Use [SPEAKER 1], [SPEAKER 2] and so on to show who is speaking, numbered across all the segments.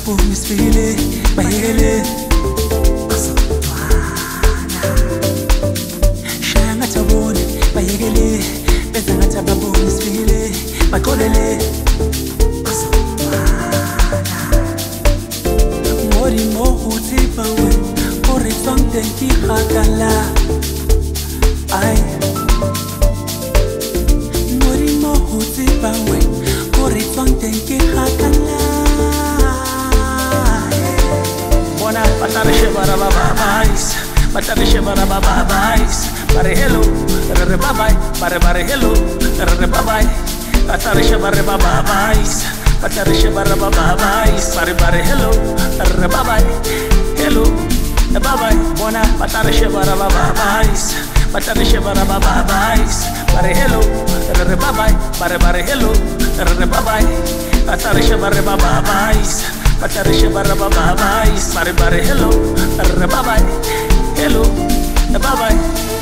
[SPEAKER 1] babuni sifile bayekele shaya ngathi abone bayekele benza ngathi ababuni sifile baxolele mori mo uthi bawe kore tswangte ki hakala ay mori mo uthi bawe kore tswangte ki hakala bona patarishe bara babais patarishe bara babais bare hello re babai bare hello re babai patarishe bara babais patarishe bara babais bare hello re babai hello babai bona patarishe bara babais patarishe bara babais bare hello re babai bare hello re babai patarishe bara babais patarishe bara babais bare hello re babai hello babai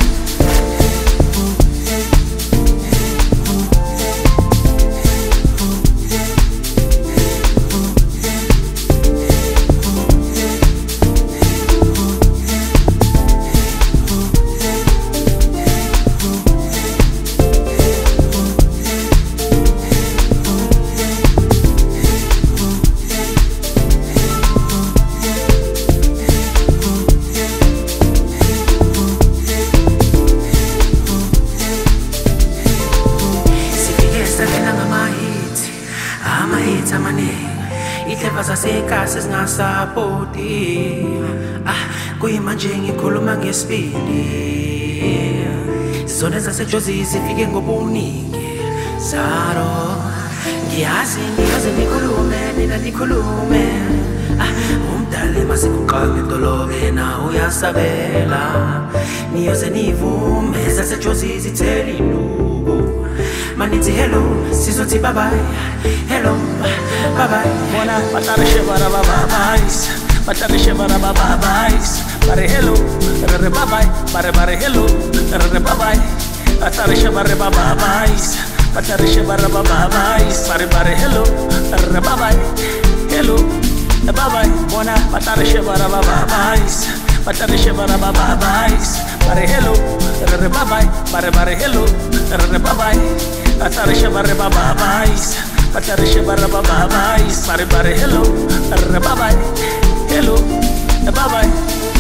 [SPEAKER 2] Sapoti kuyimanje ngikhuluma ngesibindi zona zasejozi zifike ngobuningi zaro ngiyazi ngiyoze nikhulume nina nikhulume umdali masikuqala edolobheni uyasabela niyoze nivume zasejozi zitheli induku manithi hello sizothi bye bye hello bye bye
[SPEAKER 1] bona patarishe bara babais patarishe bara babais bare hello re babai bare hello re babai patarishe bara babais patarishe bara babais bare hello re babai hello babai bona patarishe bara babais patarishe bara babais bare hello re babai bare hello re babai patarishe bara babais patarishe bara babais bare hello re babai hello babai